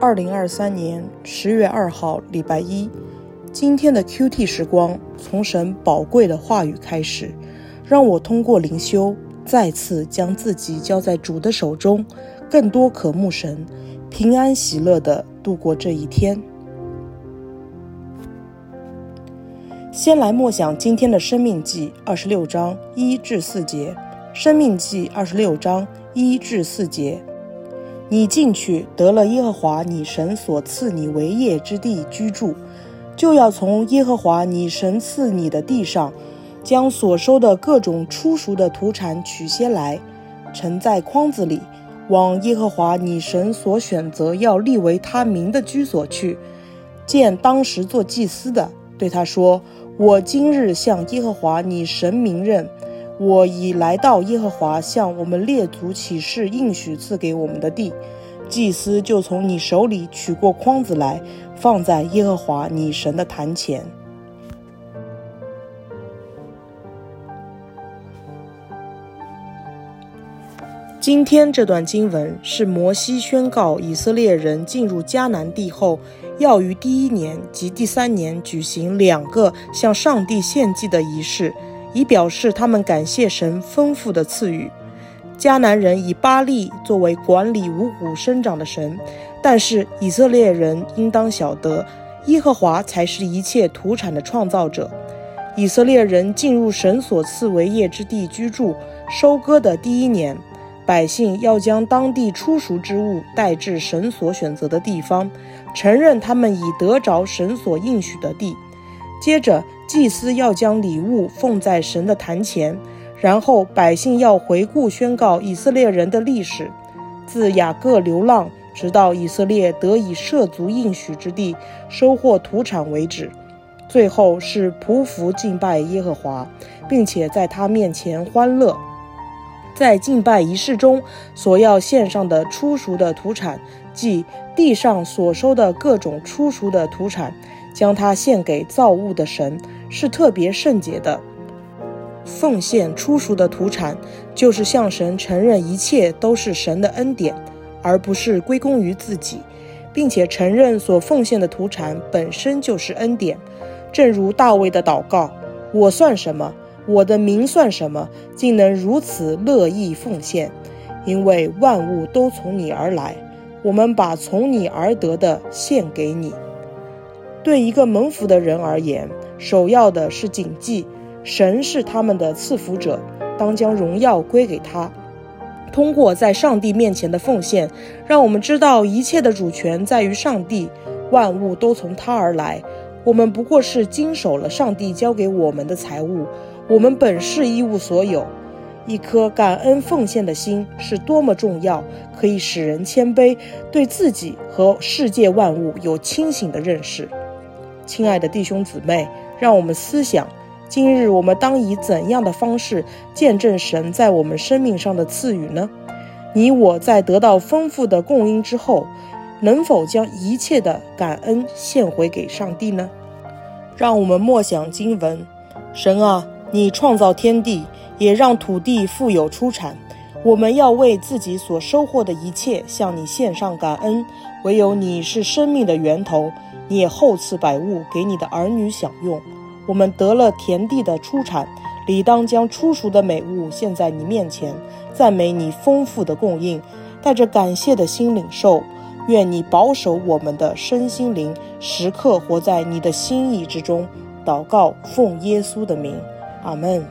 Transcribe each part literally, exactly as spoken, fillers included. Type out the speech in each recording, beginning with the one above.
二零二三年十月二号礼拜一，今天的 Q T 时光从神宝贵的话语开始，让我通过灵修再次将自己交在主的手中，更多渴慕神，平安喜乐地度过这一天。先来默想今天的生命记二十六章一至四节。生命记二十六章一至四节。你进去得了耶和华你神所赐你为业之地居住，就要从耶和华你神赐你的地上，将所收的各种初熟的土产取些来，盛在筐子里，往耶和华你神所选择要立为他名的居所去。见当时做祭司的，对他说：我今日向耶和华你神明认，我已来到耶和华向我们列祖起誓应许赐给我们的地。祭司就从你手里取过筐子来，放在耶和华你神的坛前。今天这段经文是摩西宣告以色列人进入迦南地后，要于第一年及第三年举行两个向上帝献祭的仪式，以表示他们感谢神丰富的赐予。迦南人以巴力作为管理五谷生长的神，但是以色列人应当晓得，耶和华才是一切土产的创造者。以色列人进入神所赐为业之地居住，收割的第一年，百姓要将当地初熟之物带至神所选择的地方，承认他们已得着神所应许的地。接着祭司要将礼物奉在神的坛前，然后百姓要回顾宣告以色列人的历史，自雅各流浪直到以色列得以涉足应许之地，收获土产为止。最后是匍匐敬拜耶和华，并且在他面前欢乐。在敬拜仪式中所要献上的初熟的土产，即地上所收的各种初熟的土产，将它献给造物的神，是特别圣洁的。奉献初熟的土产，就是向神承认一切都是神的恩典，而不是归功于自己，并且承认所奉献的土产本身就是恩典。正如大卫的祷告：我算什么？我的名算什么？竟能如此乐意奉献？因为万物都从你而来，我们把从你而得的献给你。对一个蒙福的人而言，首要的是谨记神是他们的赐福者，当将荣耀归给他。通过在上帝面前的奉献，让我们知道一切的主权在于上帝，万物都从他而来，我们不过是经手了上帝交给我们的财物，我们本是一无所有。一颗感恩奉献的心是多么重要，可以使人谦卑，对自己和世界万物有清醒的认识。亲爱的弟兄姊妹，让我们思想，今日我们当以怎样的方式见证神在我们生命上的赐予呢？你我在得到丰富的供应之后，能否将一切的感恩献回给上帝呢？让我们默想经文：神啊，你创造天地，也让土地富有出产，我们要为自己所收获的一切向你献上感恩。唯有你是生命的源头，你也厚赐百物给你的儿女享用。我们得了田地的出产，理当将初熟的美物献在你面前，赞美你丰富的供应，带着感谢的心领受。愿你保守我们的身心灵，时刻活在你的心意之中。祷告奉耶稣的名，阿们。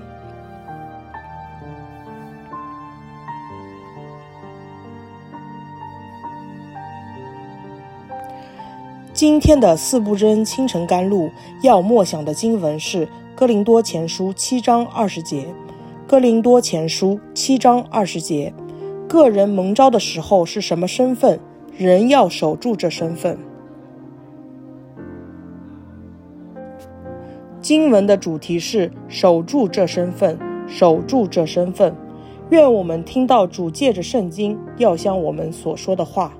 今天的四部真清晨甘露要默想的经文是哥林多前书七章二十节。哥林多前书七章二十节，个人蒙召的时候是什么身份，人要守住这身份。经文的主题是守住这身份，守住这身份。愿我们听到主借着圣经要向我们所说的话。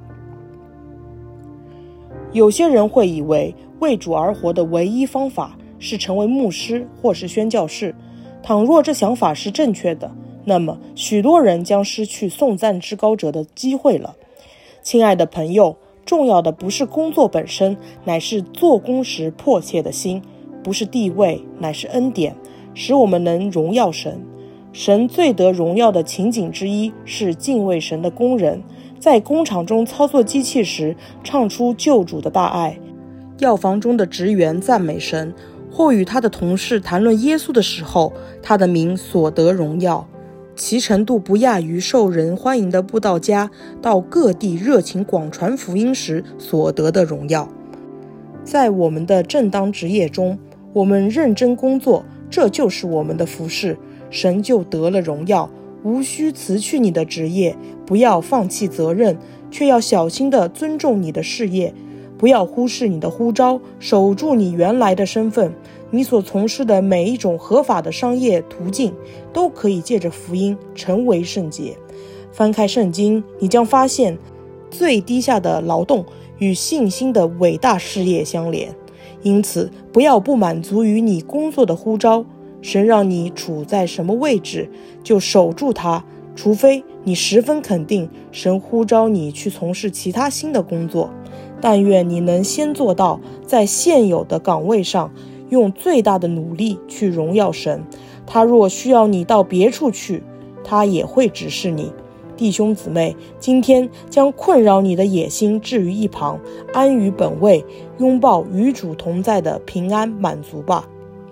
有些人会以为为主而活的唯一方法是成为牧师或是宣教士，倘若这想法是正确的，那么许多人将失去颂赞至高者的机会了。亲爱的朋友， 重要的不是工作本身，乃是做工时迫切的心；不是地位，乃是恩典，使我们能荣耀神。神最得荣耀的情景之一是敬畏神的工人在工厂中操作机器时唱出救主的大爱，药房中的职员赞美神，或与他的同事谈论耶稣的时候，他的名所得荣耀，其程度不亚于受人欢迎的布道家到各地热情广传福音时所得的荣耀。在我们的正当职业中，我们认真工作，这就是我们的服事，神就得了荣耀。无需辞去你的职业，不要放弃责任，却要小心地尊重你的事业，不要忽视你的呼召，守住你原来的身份。你所从事的每一种合法的商业途径，都可以借着福音成为圣洁。翻开圣经，你将发现最低下的劳动与信心的伟大事业相连。因此，不要不满足于你工作的呼召，神让你处在什么位置，就守住它，除非你十分肯定神呼召你去从事其他新的工作。但愿你能先做到在现有的岗位上用最大的努力去荣耀神。他若需要你到别处去，他也会指示你。弟兄姊妹，今天将困扰你的野心置于一旁，安于本位，拥抱与主同在的平安满足吧。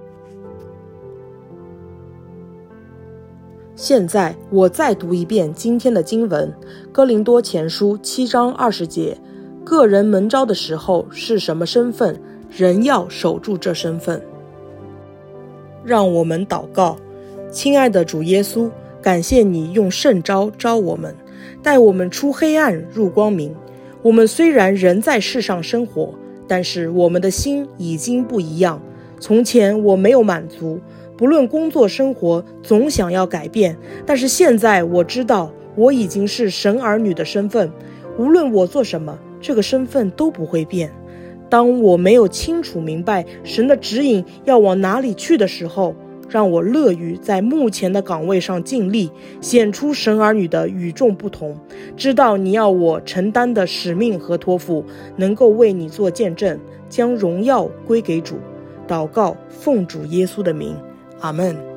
现在我再读一遍今天的经文，哥林多前书七章二十节，个人蒙召的时候是什么身份，人要守住这身份。让我们祷告。亲爱的主耶稣，感谢你用圣召召我们，带我们出黑暗入光明。我们虽然仍在世上生活，但是我们的心已经不一样。从前我没有满足，不论工作生活总想要改变，但是现在我知道我已经是神儿女的身份，无论我做什么，这个身份都不会变。当我没有清楚明白神的指引要往哪里去的时候，让我乐于在目前的岗位上尽力，显出神儿女的与众不同，知道你要我承担的使命和托付，能够为你做见证，将荣耀归给主。祷告奉主耶稣的名，阿们。